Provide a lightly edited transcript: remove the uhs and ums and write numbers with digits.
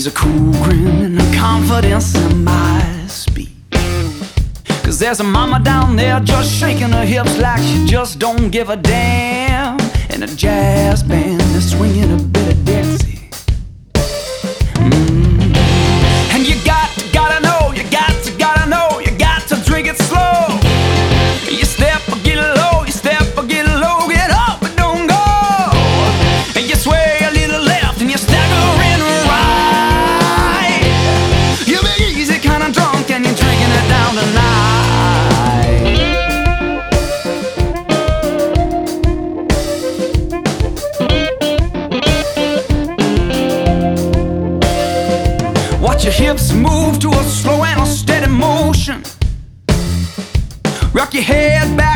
a cool grin and a confidence in my speech. 'Cause there's a mama down there just shaking her hips like she just don't give a damn. And a jazz band that's swinging a bit of Dixie. And you gotta know, you got to drink it slow. You step or get low, you step or get low, get up but don't go. And you sway a little left and you stagger in right. You make it easy, kinda drunk, and you're drinking it down tonight. Watch your hips move to a slow and a steady motion. Rock your head back